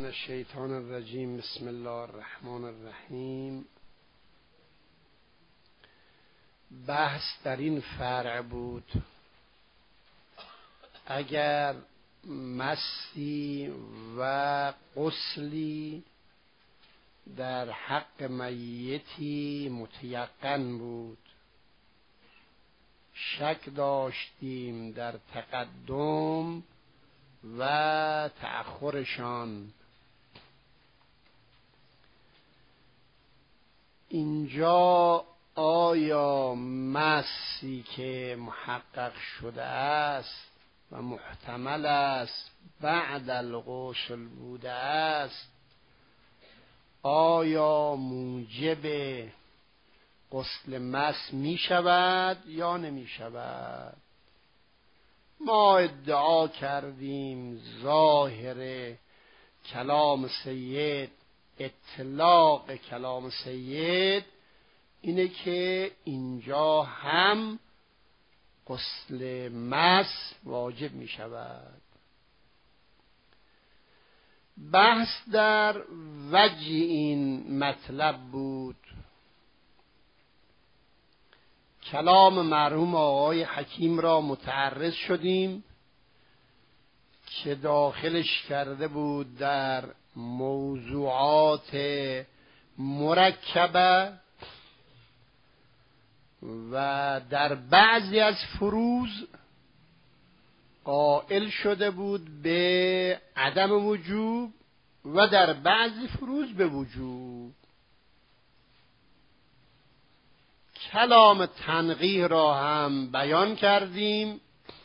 من الشیطان الرجیم. بسم الله الرحمن الرحیم. بحث در این فرع بود اگر مسی و غسلی در حق میتی متیقن بود، شک داشتیم در تقدم و تأخرشان. اینجا آیا مسی که محقق شده است و محتمل است بعد الغسل بوده است، آیا موجب غسل مس می شود یا نمی شود؟ ما ادعا کردیم ظاهر کلام سید، اطلاق کلام سید اینه که اینجا هم غسل مس واجب می شود. بحث در وجه این مطلب بود. کلام مرحوم آقای حکیم را متعرض شدیم که داخلش کرده بود در موضوعات مرکبه و در بعضی از فروض قائل شده بود به عدم وجوب و در بعضی فروض به وجوب. کلام تنقیح را هم بیان کردیم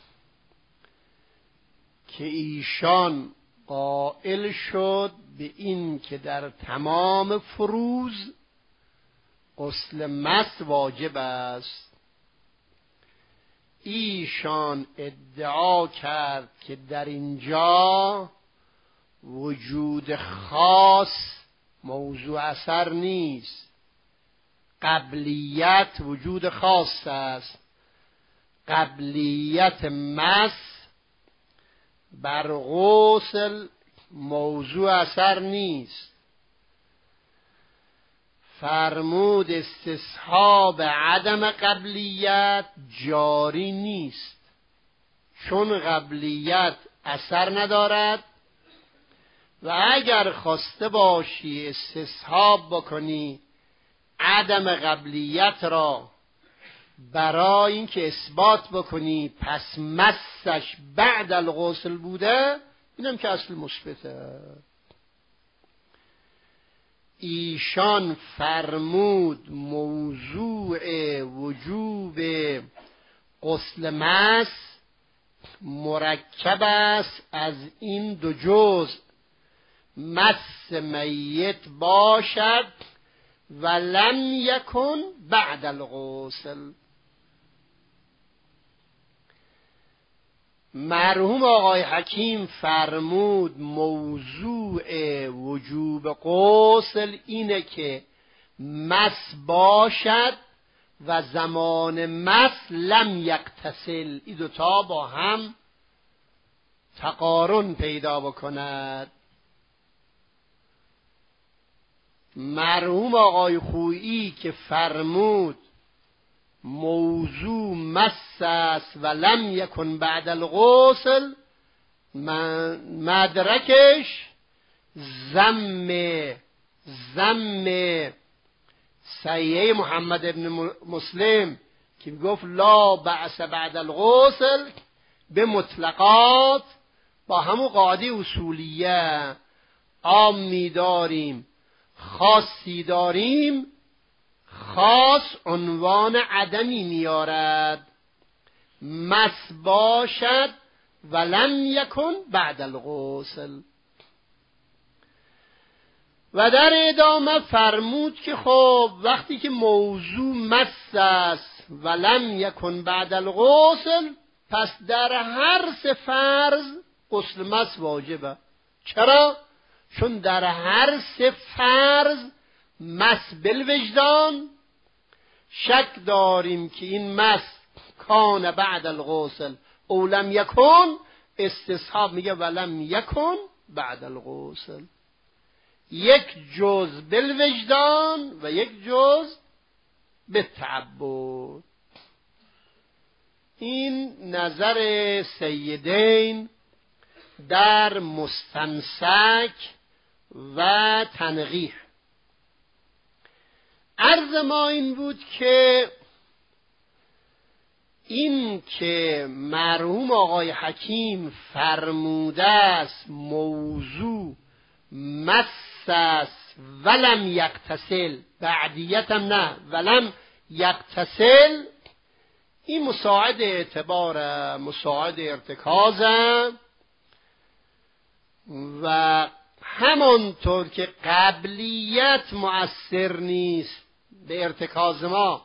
که ایشان قائل شد به این که در تمام فروض غسل مس واجب است. ایشان ادعا کرد که در اینجا وجود خاص موضوع اثر نیست، قبلیت وجود خاص است. قبلیت مس بر غسل موضوع اثر نیست. فرمود استصحاب عدم قبلیت جاری نیست، چون قبلیت اثر ندارد و اگر خواسته باشی استصحاب بکنی عدم قبلیت را برای اینکه اثبات بکنی پس مسش بعد الغسل بوده، اینم که اصل مثبته. ایشان فرمود موضوع وجوب غسل مس مرکب است از این دو جزء، مس میت باشد و لم یکن بعد الغسل. مرحوم آقای حکیم فرمود موضوع وجوب غسل اینه که مس باشد و زمان مس لم یغتسل، این دوتا با هم تقارن پیدا بکند. مرحوم آقای خویی که فرمود موضوع مس است و لم یکن بعد الغسل، مدرکش ضم صحیح محمد ابن مسلم که گفت لا بأس بعد الغسل به مطلقات، با همون قاعده اصولیه عامی داریم خاصی داریم، خاص عنوان عدمی میارد، مس باشد و لم یکن بعد الغسل. و در ادامه فرمود که خب وقتی که موضوع مس است و لم یکن بعد الغسل، پس در هر سه فرض غسل مس واجبه. چرا؟ چون در هر سه فرض مس بالوجدان شک داریم که این مس کان بعد الغسل او لم یکن، استصحاب میگه ولم یکن بعد الغسل. یک جز بالوجدان و یک جز بالتعبد. این نظر سیدین در مستمسک و تنقیح. عرض ما این بود که این که مرحوم آقای حکیم فرموده است موضوع مس است ولم یغتسل، بعدیتم نه ولم یغتسل، این مساعد اعتباره، مساعد ارتکازه. و همانطور که قبلیت مؤثر نیست به ارتکاز ما،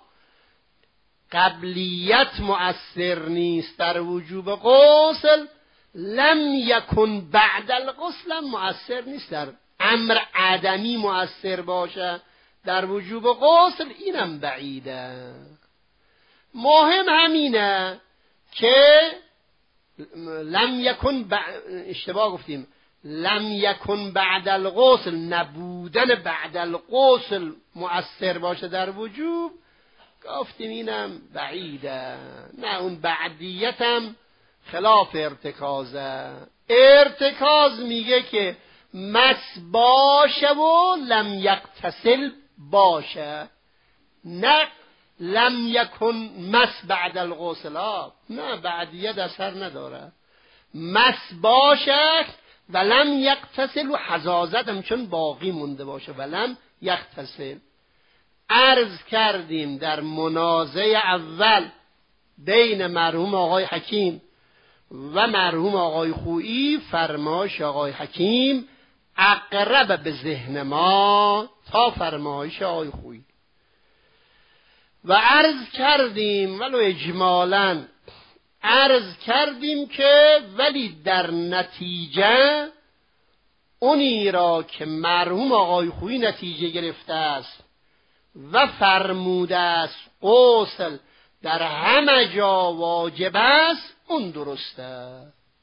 قبلیت مؤثر نیست در وجوب غسل، لم یکن بعد الغسل مؤثر نیست در امر عدمی مؤثر باشه در وجوب غسل، اینم بعیده. مهم همینه که لم یکن اشتباه گفتیم، لم یکن بعد الغسل، نبودن بعد الغسل مؤثر باشه در وجوب، گفتیم اینم بعیده. نه، اون بعدیتم خلاف ارتکازه. ارتکاز میگه که مس باشه و لم یغتسل باشه، نه لم یکن مس بعد الغسل. نه، بعدیت اثر نداره. مس باشه و لم یغتسل و حزازت هم چون باقی مونده باشه و لم یغتسل. عرض کردیم در منازعه اول بین مرحوم آقای حکیم و مرحوم آقای خویی، فرمایش آقای حکیم اقرب به ذهن ما تا فرمایش آقای خویی. و عرض کردیم ولو اجمالاً عرض کردیم که ولی در نتیجه اونی را که مرحوم آقای خویی نتیجه گرفته است و فرموده است غسل در همه جا واجب است، اون درسته،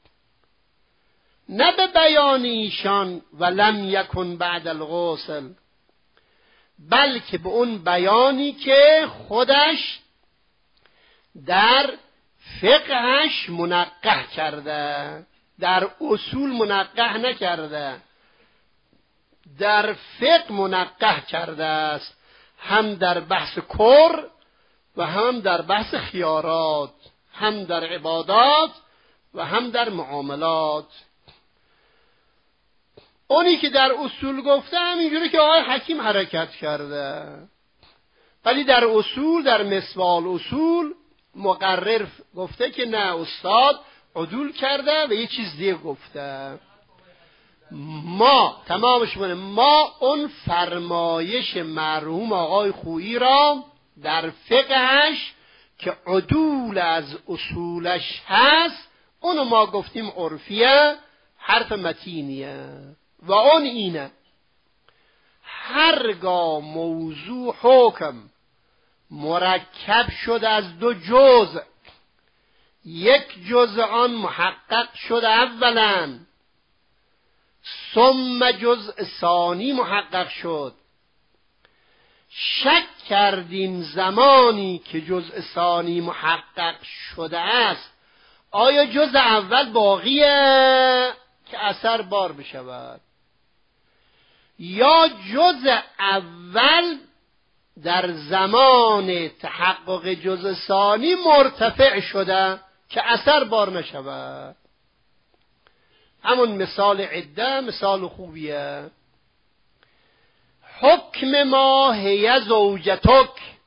نه به بیان ایشان و لم یکن بعد الغسل، بلکه به اون بیانی که خودش در فقهش منقح کرده، در اصول منقح نکرده، در فقه منقح کرده است، هم در بحث کر و هم در بحث خیارات، هم در عبادات و هم در معاملات. اونی که در اصول گفته همینجوری که آقای حکیم حرکت کرده، ولی در اصول، در مسوال اصول مقرر گفته که نه، استاد عدول کرده و یه چیز دیگه گفته. ما تمامش کنه، ما اون فرمایش مرحوم آقای خویی را در فقهش که عدول از اصولش هست، اونو ما گفتیم عرفیه، حرف متینیه، و اون اینه: هرگاه موضوع حکم مرکب شد از دو جزء، یک جزء آن محقق شد اولا، ثم جزء ثانی محقق شد، شک کردیم زمانی که جزء ثانی محقق شده است آیا جزء اول باقیه که اثر بار بشود، یا جزء اول در زمان تحقق جزء ثانی مرتفع شده که اثر بار نشود. همون مثال عده مثال خوبیه. حکم ما هی زوجتک،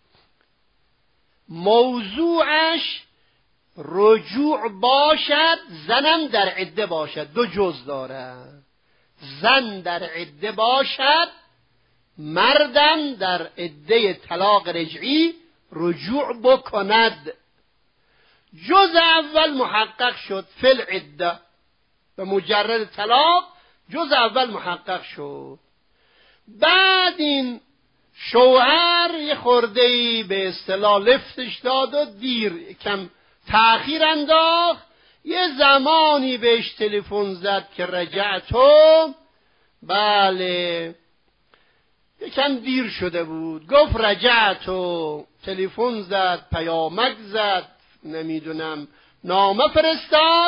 موضوعش رجوع باشد، زنم در عده باشد، دو جز داره، زن در عده باشد، مردم در عده طلاق رجعی رجوع بکند. جز اول محقق شد فی العده، به مجرد طلاق جز اول محقق شد. بعد این شوهر یه خرده‌ای به اصطلاح لفتش داد و دیر کم تأخیر انداخت، یه زمانی بهش تلفن زد که رجعتو، بله یکم دیر شده بود، گفت رجعت و تلفن زد، پیامک زد، نمیدونم نامه فرستاد.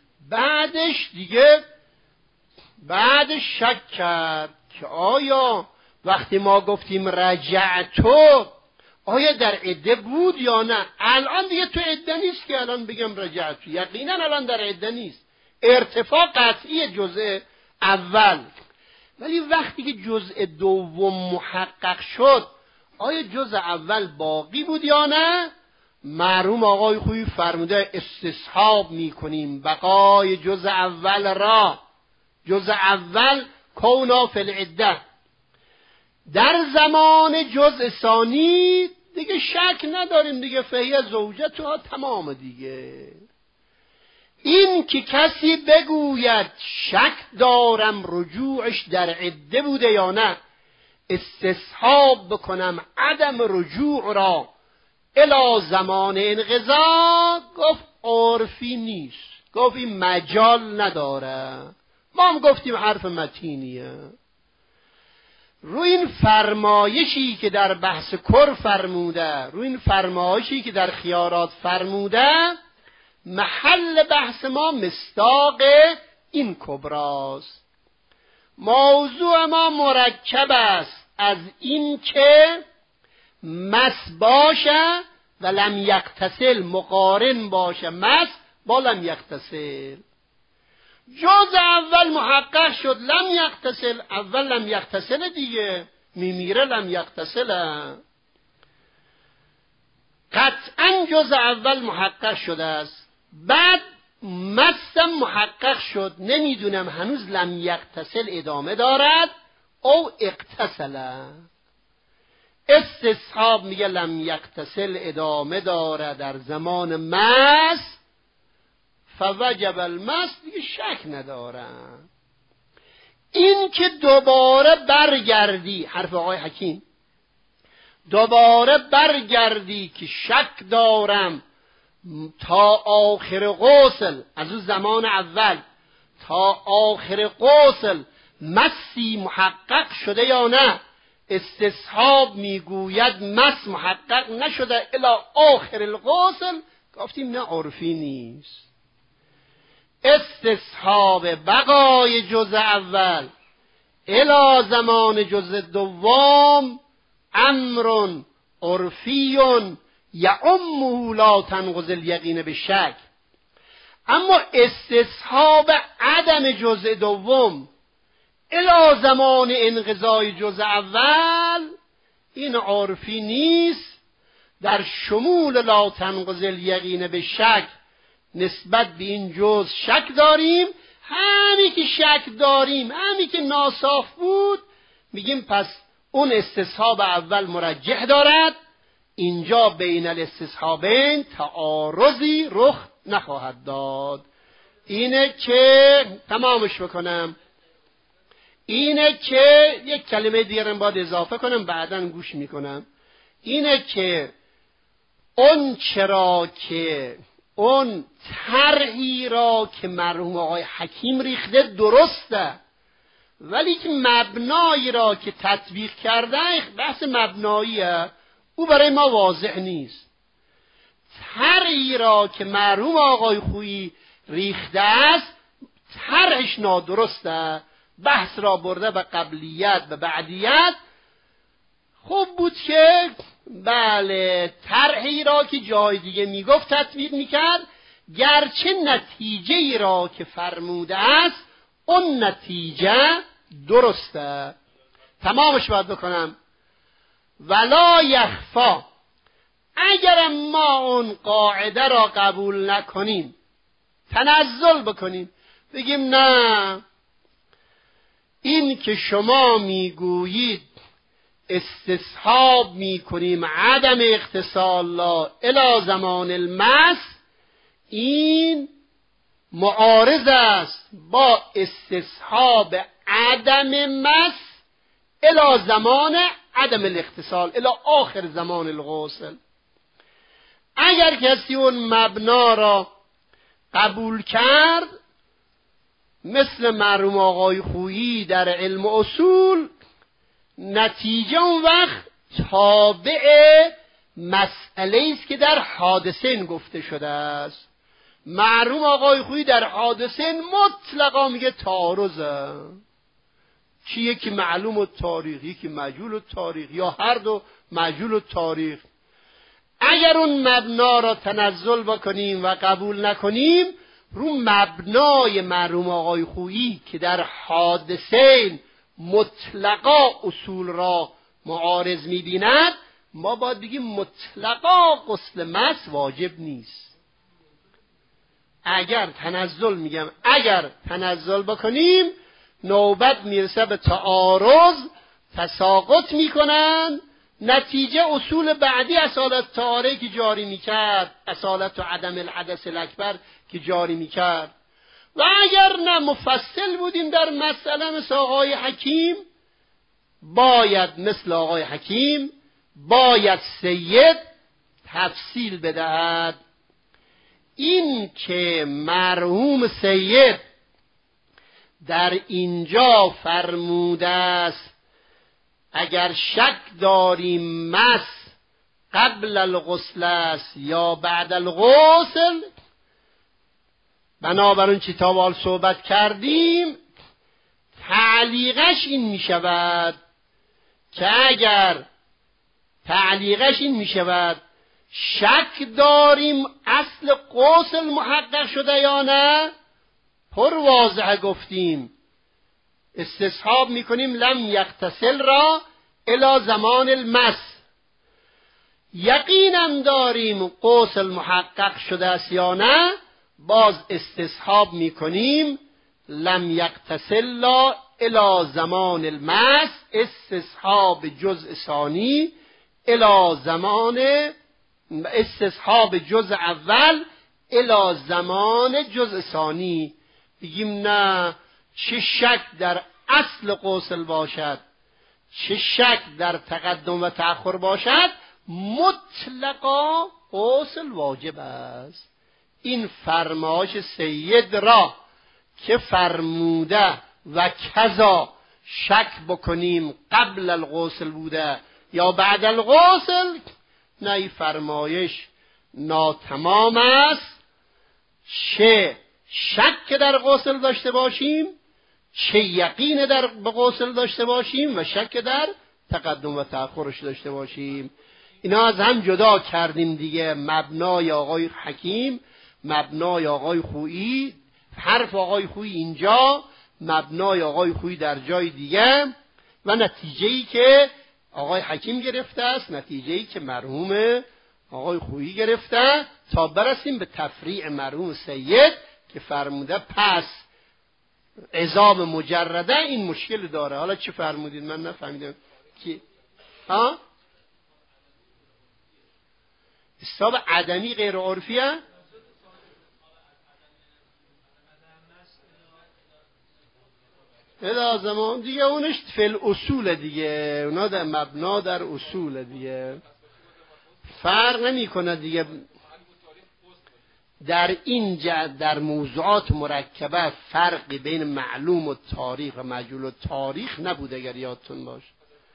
بعدش شک کرد که آیا وقتی ما گفتیم رجعتو آیا در عده بود یا نه؟ الان دیگه تو عده نیست که الان بگم رجعتو، یقینا الان در عده نیست، ارتفاع قطعی جزء اول. ولی وقتی که جزء دوم محقق شد آیا جزء اول باقی بود یا نه؟ مرحوم آقای خویی فرموده استصحاب میکنیم بقای جزء اول را. جزء اول کونا فی العده. در زمان جزء ثانی دیگه شک نداریم دیگه، فهی زوجتها تمام دیگه. این که کسی بگوید شک دارم رجوعش در عده بوده یا نه، استصحاب بکنم عدم رجوع را الی زمان انقضا، گفت عرفی نیست، گفت این مجال نداره. ما هم گفتیم حرف متینیه. روی این فرمایشی که در بحث کر فرموده، روی این فرمایشی که در خیارات فرموده، محل بحث ما مصداق این کبراست. موضوع ما مرکب است از این که مس باشه و لم یغتسل مقارن باشه، مس با لم یغتسل. جز اول محقق شد لم یغتسل، اول لم یغتسل دیگه، میمیره لم یغتسل، قطعا جز اول محقق شده است. بعد مستم محقق شد، نمیدونم هنوز لم یغتسل ادامه دارد او اغتسل. استصحاب میگه لم یغتسل ادامه داره در زمان مس، فوجب المس، دیگه شک ندارم. این که دوباره برگردی، حرف آقای حکیم، دوباره برگردی که شک دارم تا آخر غسل، از اون زمان اول تا آخر غسل مسی محقق شده یا نه، استصحاب میگوید مس محقق نشده الی آخر الغسل، گفتیم نه عرفی نیست. استصحاب بقای جزء اول الی زمان جزء دوم امر عرفی یعمه لا تنقض الیقین بالشک. اما استصحاب عدم جزء دوم الی زمان انقضای جزء اول این عرفی نیست. در شمول لا تنقض الیقین بالشک نسبت به این جزء شک داریم، همین که شک داریم، همین که ناصاف بود، میگیم پس اون استصحاب اول مرجح دارد، اینجا بین الاستصحابین تعارضی رخ نخواهد داد. اینه که تمامش بکنم، اینه که یک کلمه دیگرم باید اضافه کنم بعداً گوش میکنم. اینه که اون چرا که اون طرحی را که مرحوم آقای حکیم ریخته درسته، ولی که مبنایی را که تطبیق کرده بحث مبناییه، او برای ما واضح نیست. طرحی را که مرحوم آقای خویی ریخته است طرحش نادرسته، بحث را برده به قبلیت و بعدیت. خوب بود که بله طرحی را که جای دیگه میگفت تطبیق میکرد، گرچه نتیجه ای را که فرموده است اون نتیجه درسته. تمامش باید بکنم. ولا یخفا، اگر ما اون قاعده را قبول نکنیم، تنزل بکنیم، بگیم نه این که شما میگویید استصحاب میکنیم عدم اغتسال لا الی زمان المس، این معارض است با استصحاب عدم مس الی زمان عدم الاغتسال الی آخر زمان الغسل. اگر کسی اون مبنا را قبول کرد، مثل مرحوم آقای خویی در علم اصول نتیجه اون وقت تابع مسئله است که در حادثین گفته شده است. مرحوم آقای خویی در حادثین مطلقا میگه تعارضه، چی یکی معلوم التاریخ یکی مجهول التاریخ یا هر دو مجهول التاریخ. اگر اون مبنا را تنزل بکنیم و قبول نکنیم، رو مبنای مرحوم آقای خویی که در حادثین مطلقا اصول را معارض می‌بیند، ما باید بگیم مطلقا غسل مس واجب نیست. اگر تنزل بکنیم نوبت میرسه به تعارض، تساقط میکنن، نتیجه اصول بعدی اصالت طهاره که جاری میکرد، اصالت و عدم الحدث الاکبر که جاری میکرد. و اگر نه مفصل بودیم در مسئله مثل آقای حکیم، باید سید تفصیل بدهد. این که مرحوم سید در اینجا فرموده است اگر شک داریم مس قبل الغسل است یا بعد الغسل، بنابراین چی تا بال صحبت کردیم، تعلیقش این می شود که اگر تعلیقش این می شود شک داریم اصل غسل محقق شده یا نه، پر واضح گفتیم استصحاب میکنیم لم یغتسل را الی زمان المس. یقینم داریم غسل محقق شده است یا نه، باز استصحاب میکنیم لم یغتسل را الی زمان المس، استصحاب جزء ثانی الی زمان، استصحاب جزء اول الی زمان جزء ثانی. بگیم نه، چه شک در اصل غسل باشد، چه شک در تقدم و تأخر باشد، مطلقا غسل واجب است. این فرمایش سید را که فرموده و کذا شک بکنیم قبل الغسل بوده یا بعد الغسل، نه، این فرمایش ناتمام است. چه شک در غسل داشته باشیم، چه یقین در غسل داشته باشیم و شک در تقدم و تأخرش داشته باشیم. اینا از هم جدا کردیم دیگه. مبنای آقای حکیم، مبنای آقای خویی، حرف آقای خویی اینجا، مبنای آقای خویی در جای دیگه، و نتیجه‌ای که آقای حکیم گرفته است، نتیجه‌ای که مرحوم آقای خویی گرفته، تا برسیم به تفریع مرحوم سید که فرموده پس عذاب مجرده این مشکل داره. حالا چه فرمودید؟ من نفهمیدم. کی؟ ها؟ استاب عدمی غیر عرفیه؟ زمان دیگه اونش فل اصول دیگه، اونا در مبنا در اصول دیگه فرق نمی کنه دیگه. در این در موضوعات مرکبه فرقی بین معلوم و تاریخ و مجهول و تاریخ نبوده اگر یادتون باشه.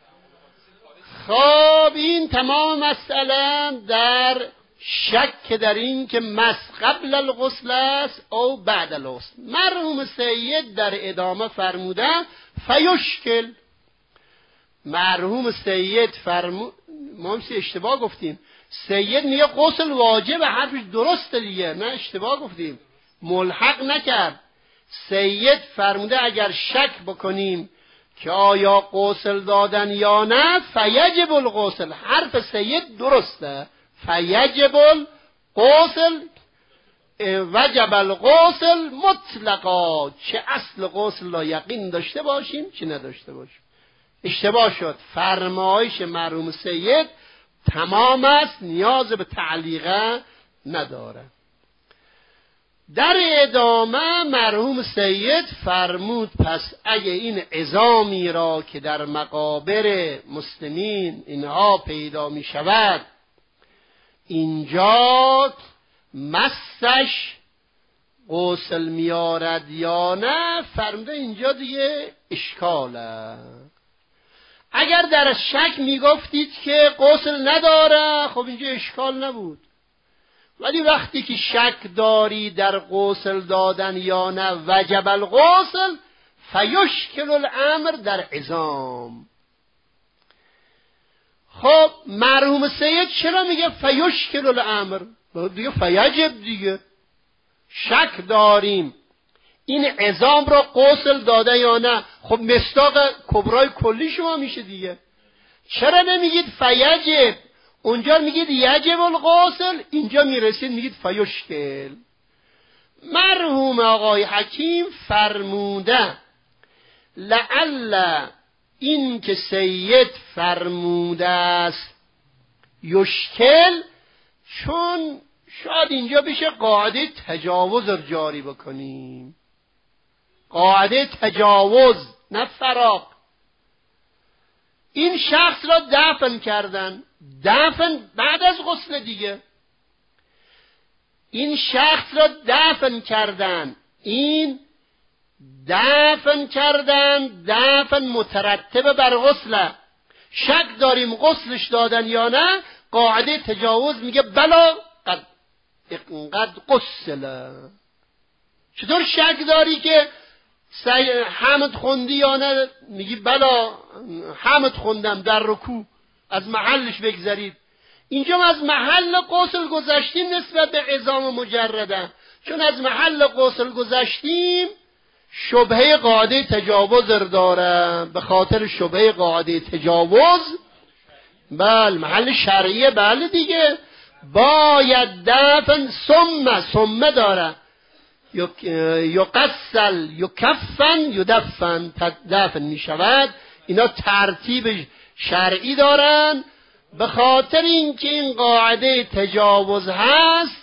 خب این تمام مسئله در شک در این که مس قبل الغسل است او بعد الغسل. مرحوم سید در ادامه فرموده فیشکل. مرحوم سید ما هم اشتباه گفتیم، سید میگه غسل واجب، حرفش درسته دیگه، نه اشتباه گفتیم، ملحق نکرد. سید فرموده اگر شک بکنیم که آیا غسل دادن یا نه فیجب الغسل. حرف سید درسته، فیجب الغسل، وجب الغسل مطلقا، چه اصل غسل را یقین داشته باشیم چه نداشته باشیم. اشتباه شد. فرمایش مرحوم سید تمام است، نیاز به تعلیقه نداره. در ادامه مرحوم سید فرمود پس اگه این عظامی را که در مقابر مسلمین اینها پیدا می شود اینجا مسش غسل میارد یا نه، فرموده اینجا دیگه اشکاله. اگر در شک میگفتید که غسل نداره، خب اینجا اشکال نبود. ولی وقتی که شک داری در غسل دادن یا نه وجب الغسل، فیشکل الامر در عظام. خب مرحوم سید چرا میگه فیشکل الامر؟ دیگه فیجب، دیگه شک داریم این عظام را غسل داده یا نه. خب مصداق کبرای کلی شما میشه دیگه. چرا نمیگید فیجب؟ اونجا میگید یجب الغسل، اینجا میرسید میگید فیشکل. مرحوم آقای حکیم فرموده لعل این که سید فرموده است یشکل، چون شاید اینجا بشه قاعده تجاوز رو جاری بکنیم. قاعده تجاوز نه فراق. این شخص را دفن کردن، دفن بعد از غسل دیگه. این شخص را دفن کردن، این دفن کردن، دفن مترتب بر غسل. شک داریم غسلش دادن یا نه، قاعده تجاوز میگه بلا قد غسل. چطور شک داری که حمد خوندی یا نه؟ میگی بلا حمد خوندم در رکوع، از محلش بگذرید. اینجا از محل غسل گذشتیم نسبت به عظام مجرده. چون از محل غسل گذشتیم شبهه قاعده تجاوز داره. به خاطر شبهه قاعده تجاوز بله محل شرعیه، بله دیگه باید دفن ثم داره یقسل یکفن یدفن، دفن می شود. اینا ترتیب شرعی دارن. به خاطر اینکه این قاعده تجاوز هست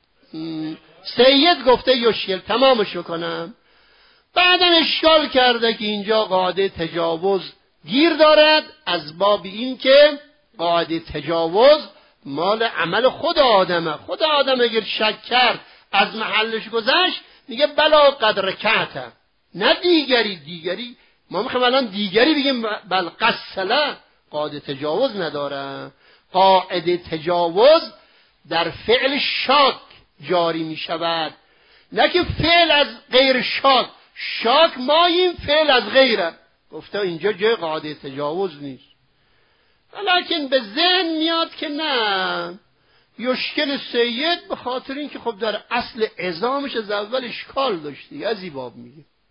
سید گفته یشکل تمامش کنم. بعدا اشکال کرده که اینجا قاعده تجاوز گیر دارد، از باب این که قاعده تجاوز مال عمل خود آدمه. خود آدم اگر شک کرد از محلش گذشت میگه بلا قدر کعته، نه دیگری ما میخوایم الان دیگری بگیم بل قسله. قاعده تجاوز نداره. قاعده تجاوز در فعل شاک جاری میشود، نه که فعل از غیر شاک ماییم فعل از غیره. گفته اینجا جای قاعده تجاوز نیست. ولیکن به ذهن میاد که نه، یشکل سید به خاطر اینکه خب در اصل عظامش از اول اشکال داشتی. از این باب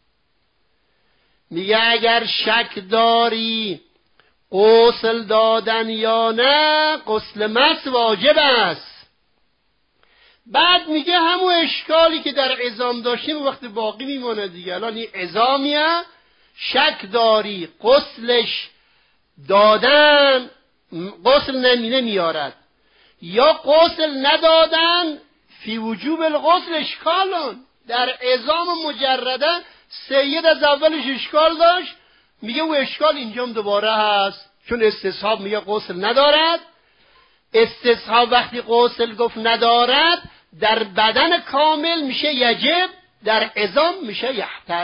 میگه اگر شک داری غسل دادن یا نه، غسل مس واجب است. بعد میگه همون اشکالی که در عظام داشتیم وقتی باقی میمونه دیگه. الان این عظامیه، شک داری غسلش دادن غسل نمیارد یا غسل ندادن فی وجوب الغسل اشکالون. در عظام مجرده سید از اولش اشکال داشت، میگه او اشکال اینجام دوباره هست، چون استصحاب میگه غسل ندارد. استصحاب وقتی غسل گفت ندارد در بدن کامل میشه یجب، در عظام میشه یحتد.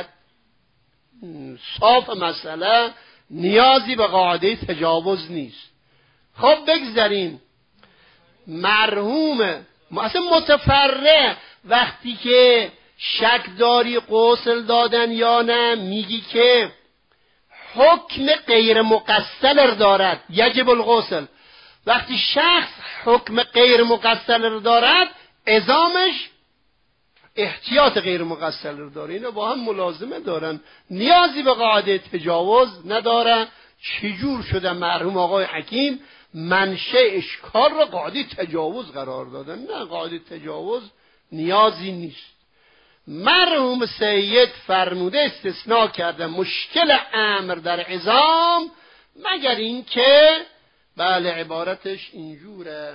صاف مسئله، نیازی به قاعده تجاوز نیست. خب بگذاریم. مرحوم اصلا متفرع وقتی که شک داری غسل دادن یا نه میگی که حکم غیر مقصر دارد یجب الغسل. وقتی شخص حکم غیر مقصر دارد عظامش احتیاط غیر مقصر داره. اینا با هم ملازمه دارن، نیازی به قاعده تجاوز نداره. چجور شده مرحوم آقای حکیم منشأ اشکال را قاعده تجاوز قرار دادن؟ نه، قاعده تجاوز نیازی نیست. مرحوم سید فرموده استثناء کرده مشکل امر در عظام، مگر این که بله عبارتش اینجوره،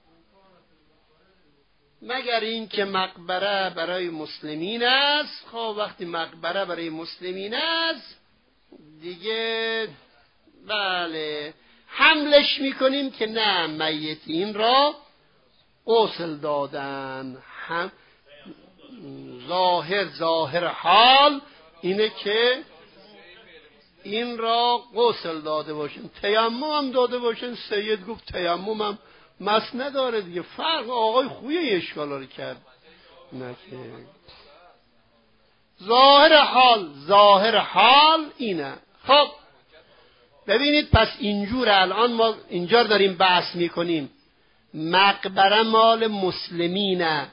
مگر این که مقبره برای مسلمین است. خب وقتی مقبره برای مسلمین است دیگه بله حملش میکنیم که نه، میتین را غسل دادن. هم ظاهر حال اینه که این را غسل داده باشن، تیمم هم داده باشن. سید گفت تیمم هم مس نداره دیگه. فرق آقای خویه اشکالا رو کرد نکه. ظاهر حال اینه. خب ببینید، پس اینجور الان ما اینجا داریم بحث میکنیم مقبره مال مسلمینه،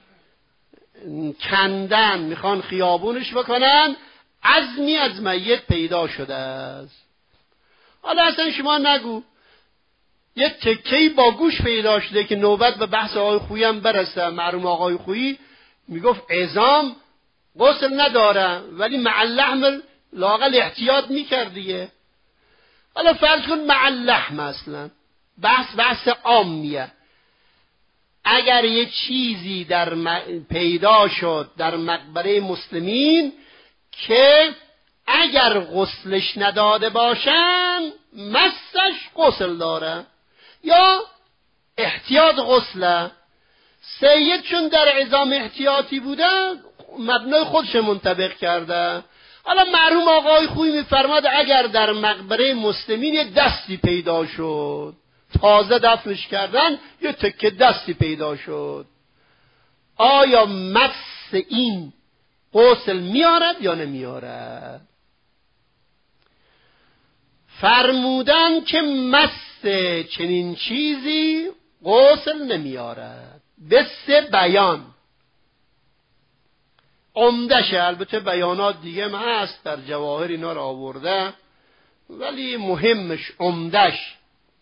کندن میخوان خیابونش بکنن، عزمی از میت پیدا شده است. حالا اصلا شما نگو یه تکهی با گوش پیدا شده که نوبت به بحث آقای خویی هم برسه. مرحوم آقای خویی میگفت عظام غسل نداره ولی مع اللحم لااقل احتیاط میکرد دیگه. حالا فرض کن مع اللحم اصلا بحث عامیه. اگر یه چیزی پیدا شد در مقبره مسلمین که اگر غسلش نداده باشن مسش غسل داره یا احتیاط غسله، سید چون در عظام احتیاطی بوده مبنای خودش منطبق کرده. حالا مرحوم آقای خویی میفرماد اگر در مقبره مسلمین یه دستی پیدا شد، تازه دفنش کردن، یه تکه دستی پیدا شد، آیا مس این غسل میارد یا نمیارد؟ فرمودن که مس چنین چیزی غسل نمیارد به 3 بیان. عمدش، البته بیانات دیگه هم هست در جواهر اینا رو آورده، ولی مهمش عمدش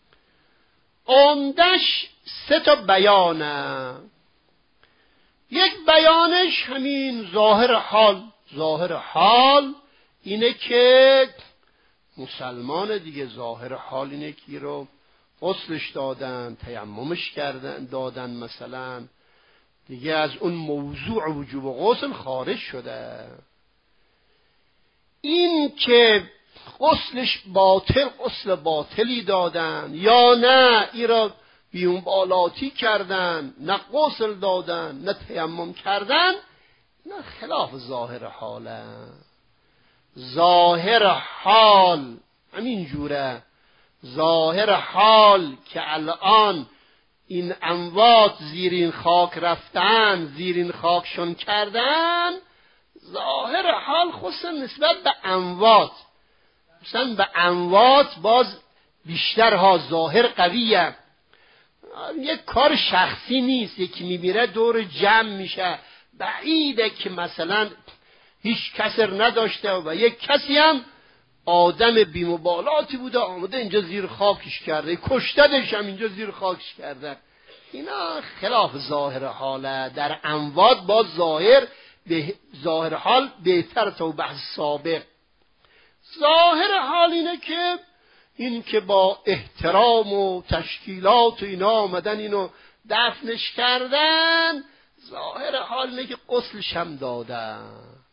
3 تا بیانه. یک بیانش همین ظاهر حال اینه که مسلمان دیگه، ظاهر حال اینه که رو غسلش دادن، تیممش دادن مثلا دیگه، از اون موضوع وجوب غسل خارج شده. این که غسلش غسل باطلی دادن یا نه این را بیون بالاتی کردن، نه غسل دادن نه تیمم کردن، نه خلاف ظاهر حاله. ظاهر حال همین جوره. ظاهر حال که الان این اموات زیر این خاک رفتن، زیر این خاکشون کردن، ظاهر حال خصوصا نسبت به اموات، مثلا به اموات باز بیشتر ها ظاهر قویه. یک کار شخصی نیست، یکی میمیره دور جمع میشه، بعیده که مثلا هیچ کسر نداشته و یک کسی هم آدم بی‌مبالاتی بوده آمده اینجا زیر خاکش کرده، کشتدش هم اینجا زیر خاکش کرده. اینا خلاف ظاهر حاله. در اموات با ظاهر حال بهتر تا بحث سابق. ظاهر حال اینه که با احترام و تشکیلات و اینا آمدن اینو دفنش کردن. ظاهر حال اینه که غسلش هم دادن.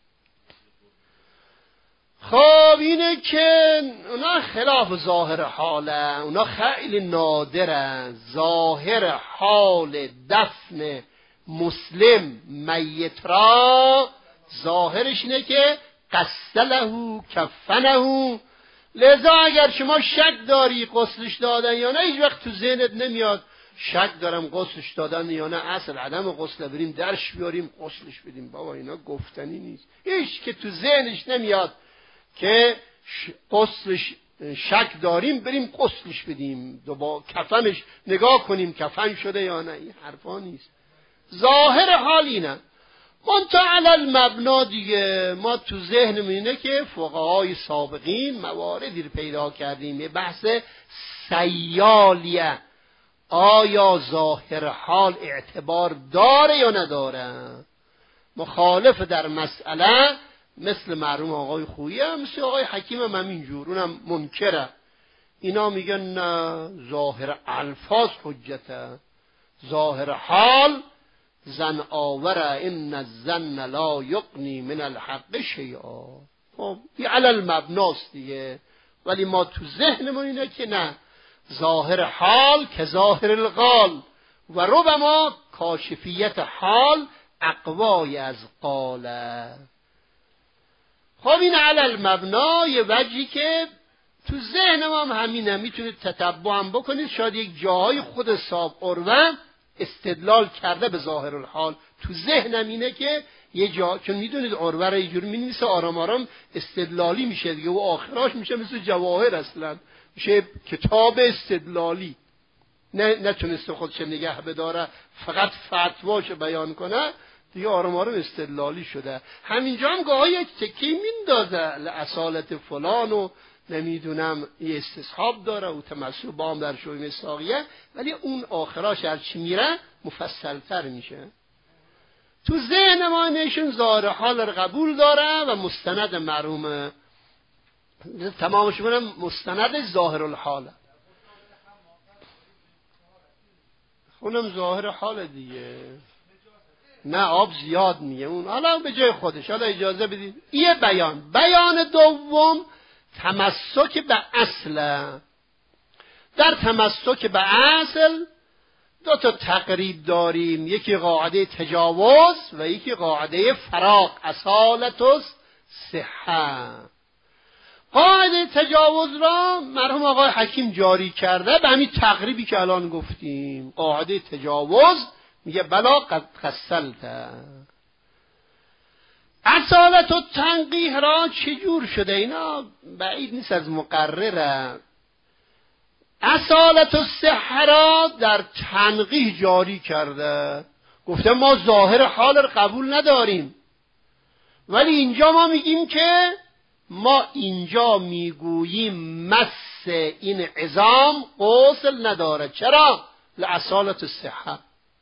خب اینه که اونا خلاف ظاهر حاله، اونا خیلی نادرن. ظاهر حال دفن مسلم میت را ظاهرش اینه که غسله کفنه. لذا اگر شما شک داری غسلش دادن یا نه، هیچ وقت تو ذهنت نمیاد شک دارم غسلش دادن یا نه، اصل عدم غسل بریم درش بیاریم غسلش بدیم. بابا اینا گفتنی نیست. هیچ که تو ذهنش نمیاد که غسلش شک داریم بریم غسلش بدیم، با کفنش نگاه کنیم کفن شده یا نه. این حرفا نیست. ظاهر حال اینه. منتها علی المبنا دیگه ما تو ذهنمون اینه که فقهای سابقین مواردی رو پیدا کردیم. یه بحث سیالیه، آیا ظاهر حال اعتبار داره یا نداره. مخالف در مسئله مثل مرحوم آقای خویی، مثل آقای حکیم هم همینجور، اونم منکره. اینا میگن نه، ظاهر الفاظ حجته، ظاهر حال زن آوره، ان الظن لا یغنی من الحق شیئا. خب این علی المبناست دیگه. ولی ما تو ذهنمون اینه که نه، ظاهر حال که ظاهر القال و ربما کاشفیت حال اقوای از قاله. خب این علل مبنا یه وجهی که تو ذهن ما هم همینه، میتونید تتبع هم بکنید. شاید یک جاهای خود صاحب عروه استدلال کرده به ظاهر الحال. تو ذهنم اینه که یه جا، چون میدونید عروه رو یه جور مینویسه آرام آرام استدلالی میشه دیگه، و آخراش میشه مثل جواهر، اصلا میشه کتاب استدلالی. نتونسته خودش نگه بداره، فقط فتواش بیان کنه دیگه، آرام آرام استدلالی شده. همینجا هم گاهی یک تکی میندازه اصالت فلان و نمیدونم یه استصحاب داره و تمسک بام در شوی مساقیه، ولی اون آخراش هرچی میره مفصلتر میشه. تو ذهن ما نشون ظاهر حال رو قبول داره و مستند مرحوم تمامش کنم مستند ظاهر الحاله. اونم ظاهر حال دیگه، نه آب زیاد میگه اون، حالا به جای خودش. حالا اجازه بدید یه بیان دوم تمسک به اصله. در تمسک به اصل دو تا تقریب داریم، یکی قاعده تجاوز و یکی قاعده فراق، اصالت و صحه. قاعده تجاوز را مرحوم آقای حکیم جاری کرده به همین تقریبی که الان گفتیم. قاعده تجاوز میگه بلا قد غسلت. اصالت و تنقیح را چجور شده؟ اینا بعید نیست از مقرره. اصالت و صحه را در تنقیح جاری کرده، گفته ما ظاهر حال را قبول نداریم، ولی اینجا ما میگیم که ما اینجا میگوییم مس این عظام غسل نداره. چرا؟ لأصالت الصحه.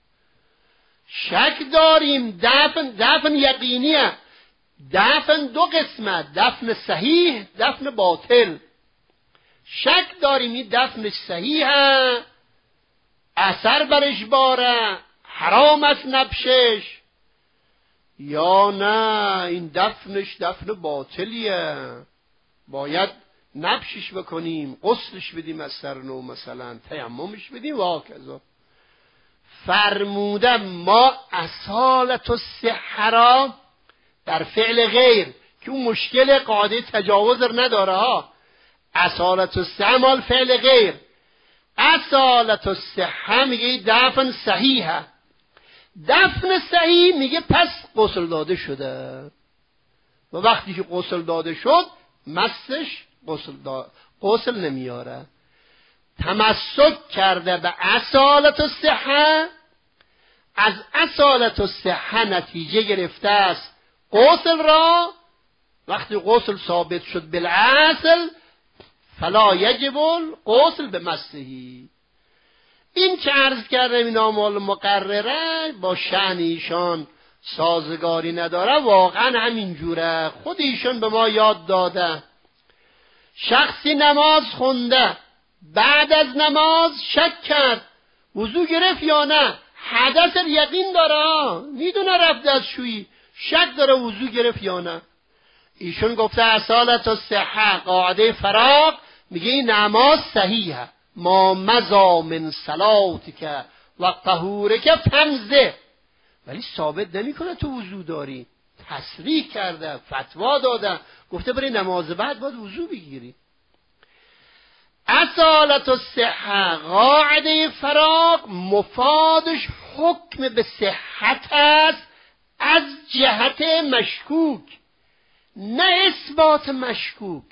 شک داریم، دفن یقینیه. دفن دو قسمه، دفن صحیح، دفن باطل. شک داریم این دفنش صحیحه، اثر برش باره، حرام است نبشش، یا نه این دفنش دفن باطلیه، باید نبشش بکنیم، غسلش بدیم از سرنو، مثلا تیممش بدیم و هکذا. فرموده ما اصالت و صحه را در فعل غیر که اون مشکل قاعده تجاوز رو نداره ها. اصالت و صحه مال فعل غیر، اصالت و صحه میگه دفن صحیحه. دفن صحیح میگه پس غسل داده شده و وقتی که غسل داده شد مسش غسل نمیاره. تمسک کرده به اصالت و صحه، از اصالت و صحه نتیجه گرفته است غسل را. وقتی غسل ثابت شد بالاصل فلا یجب الغسل بمسحه. این که عرض کردم این مال مقرره با شأن ایشان سازگاری نداره، واقعا همین جوره. خود ایشان به ما یاد داده شخصی نماز خونده، بعد از نماز شک کرد وضو گرفت یا نه، حدث یقین داره، میدونه رفت دستشویی، شک داره وضو گرفت یا نه. ایشون گفته اصالت و صحه قاعده فراق میگه این نماز صحیحه، ما مزا من صلاتک و طهورک فمزه، ولی ثابت نمیکنه تو وضو داری. تصریح کرده، فتوا داده، گفته برای نماز بعد باید وضو بگیری. اصالت و صحه قاعده فراق مفادش حکم به صحت است از جهت مشکوک، نه اثبات مشکوک.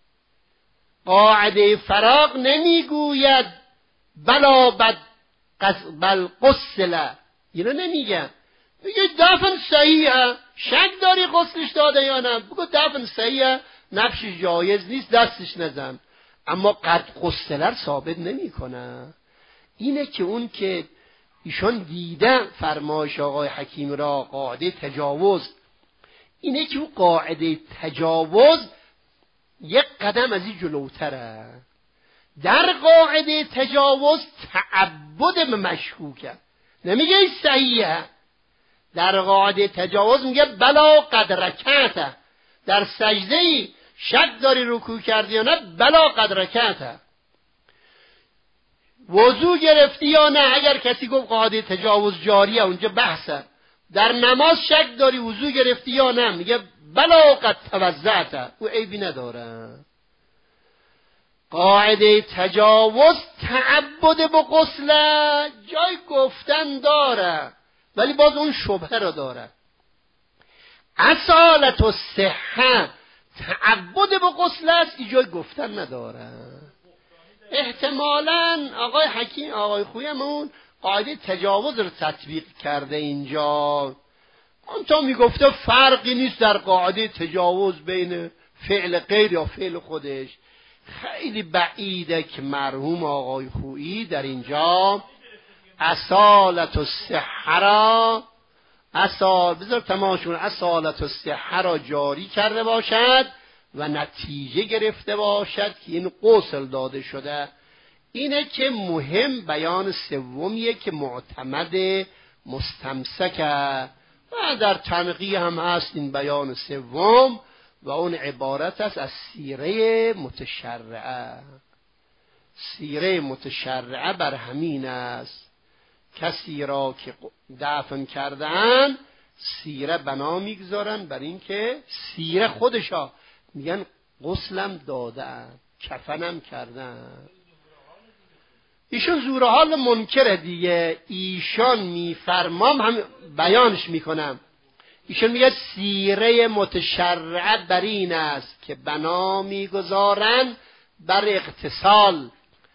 قاعده فراق نمیگوید بلا بل غسل، اینو نمیگه، میگه دفن صحیحه، شک داری غسلش داده یا نه، بگو دفن صحیحه، نبشش جایز نیست، دستش نزن. اما قد غسلر ثابت نمیکنه. اینه که اون که ایشون دیده فرمایش آقای حکیم را قاعده تجاوز، اینه که اون قاعده تجاوز یک قدم از این جلوتره. در قاعده تجاوز تعبد به مشکوکه، نمیگه این صحیحه. در قاعده تجاوز میگه بلا قد رکعته، در سجده ای شک داری رکوع کردی یا نه، بلا قد رکعته. وضو گرفتی یا نه، اگر کسی گفت قاعده تجاوز جاریه اونجا بحثه. در نماز شک داری وضو گرفتی یا نه، میگه بلا قد توضأت، او عیبی نداره. قاعده تجاوز تعبد به غسل جای گفتن داره، ولی باز اون شبهه رو داره. اصالت و صحه تعبد به غسل است، این جای گفتن نداره. احتمالاً آقای حکیم، آقای خویمون قاعده تجاوز رو تطبیق کرده اینجا. اون تا میگفته فرقی نیست در قاعده تجاوز بین فعل غیر یا فعل خودش. خیلی بعیده که مرحوم آقای خویی در اینجا اصالت و صحه را بذار تماشون اصالت و صحه را جاری کرده باشد و نتیجه گرفته باشد که این غسل داده شده. اینه که مهم بیان سومیه که معتمد مستمسکه و در تنقیح هم هست این بیان سوم و اون عبارت است از سیره متشرعه. سیره متشرعه بر همین است، کسی را که دفن کردن سیره بنا میگذارن بر این که سیره خودشا میگن غسلم دادن، کفنم کردن. ایشون زور حال منکره دیگه. ایشان میفرمام هم بیانش میکنم. ایشون میگه سیره متشرعه بر این است که بنا میگذارن بر اغتسال،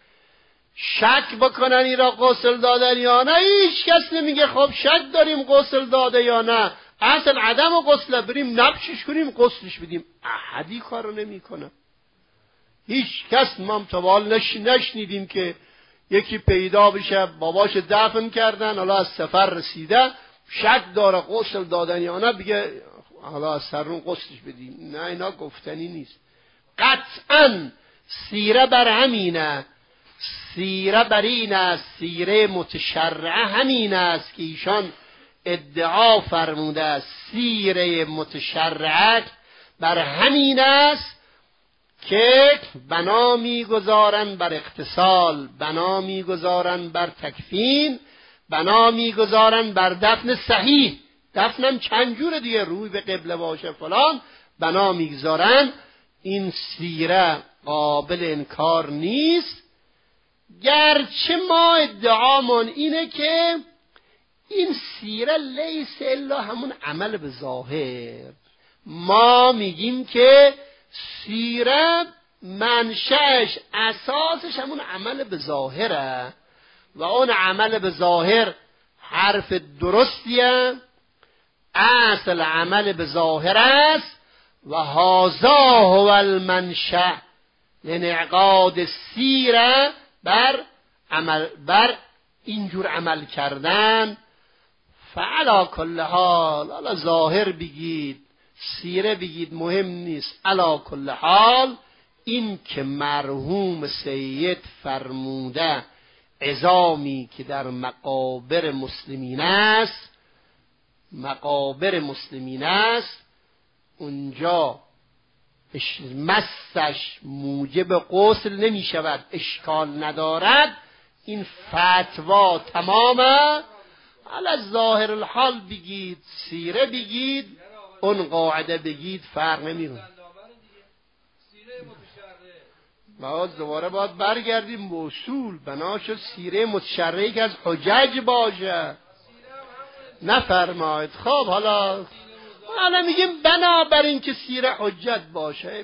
شک بکنن این را غسل دادن یا نه. هیچ کس نمیگه خب شک داریم غسل داده یا نه، اصل عدم غسل بریم نبشش کنیم غسلش بدیم. احدی کارو نمیکنه. هیچ کس ما توال نشنیدیم که یکی پیدا بشه باباش دفن کردن، حالا از سفر رسیده شک داره غسل دادن یا نه، بگه حالا از سرون غسلش بدیم. نه، اینا گفتنی نیست. قطعاً سیره بر همینه، سیره بر این است، سیره متشرعه همین است که ایشان ادعا فرموده است. سیره متشرعه بر همین است که بنا میگذارن بر اغتسال، بنا میگذارن بر تکفین، بنا میگذارن بر دفن صحیح. دفنم چند جور دیگه، روی به قبله باشه فلان، بنا میگذارن. این سیره قابل انکار نیست، گرچه ما ادعامون اینه که این سیره لیس الا همون عمل به ظاهر. ما میگیم که سیره منشأش اساسش همون عمل به ظاهره و اون عمل به ظاهر حرف درستیه، اصل عمل به ظاهر است و هذا هو المنشأ لانعقاد سیره بر اینجور عمل کردن. فعلا کل حال، حالا ظاهر بگید سیره بگید مهم نیست، علا کل حال این که مرحوم سید فرموده عظامی که در مقابر مسلمین است اونجا مسش موجب غسل نمی شود، اشکال ندارد. این فتوا تمامه. علی ظاهر الحال بگید، سیره بگید، اون قاعده بگید، فرق نمیکنه. باز دوباره باید برگردیم به اصول. بناشد سیره متشرعه که از حجج باشه. نفرماید خب حالا میگیم بنابراین که سیره حجت باشه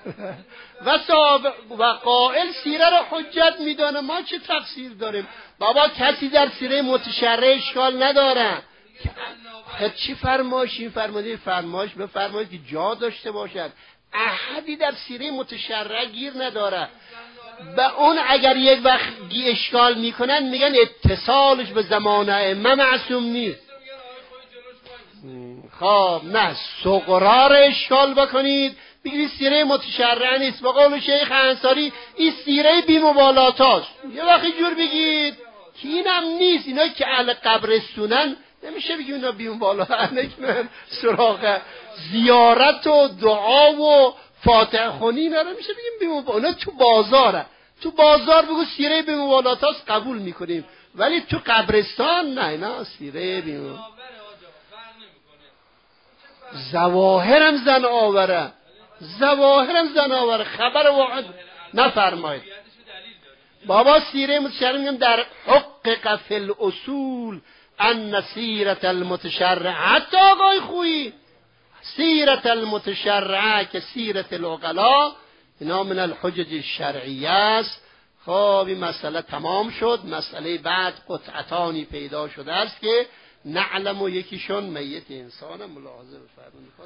و قائل سیره رو حجت میدانه، ما چه تفسیر داریم؟ بابا کسی در سیره متشرعه اشکال نداره. خب چی فرمایشی فرمایش بفرمایید که جا داشته باشد. احدی در سیره متشرعه گیر نداره. به اون اگر یک وقت اشکال میکنن میگن اتصالش به زمان ائمه معصوم نیست. خب نه، صغرا رو اشکال بکنید بگید سیره متشرعه نیست. به قول شیخ انصاری این سیره بی‌مبالات هاست. یه وقتی جور بگید که اینم نیست. اینا که اهل قبرستونن نمیشه بگید اینا بی‌مبالات، سراغ زیارت و دعا و فاتحه خونی اینا رو میشه بگیم بی‌مبالات. اونا تو بازاره، تو بازار بگو سیره بی‌مبالات هاست قبول میکنیم، ولی تو قبرستان نه، اینا سیره بی‌مبالات. زواهرم زن آوره، زواهرم زن آوره، خبر واحد نفرماید. بابا سیره متشرع میگم در حقق فی الاصول ان سیرت المتشرع، حتی آقای خویی سیرت المتشرع که سیرت العقلا، اینا من الحجج الشرعیه است. خب این مسئله تمام شد. مسئله بعد قطعتانی پیدا شده است که نعلم و یکیشون میت انسان. ملاحظه بفرمایید.